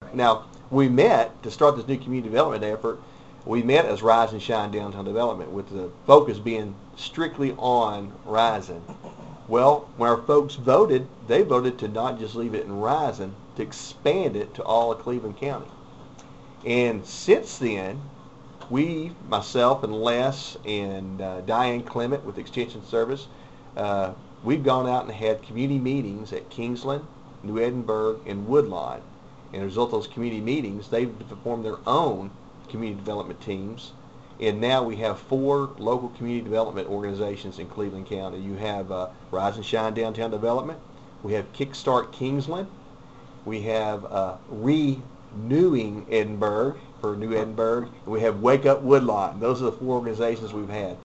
Now, we met to start this new community development effort. We met as Rise and Shine Downtown Development, with the focus being strictly on Rising. Well, when our folks voted, they voted to not just leave it in Rising, to expand it to all of Cleveland County. And since then, we, myself and Les and Diane Clement with Extension Service, we've gone out and had community meetings at Kingsland, New Edinburgh, and Woodlawn. And as a result of those community meetings, they've formed their own community development teams. And now we have 4 local community development organizations in Cleveland County. You have Rise and Shine Downtown Development. We have Kickstart Kingsland. We have Renewing Edinburgh for New Edinburgh. And we have Wake Up Woodlawn. Those are the 4 organizations we've had.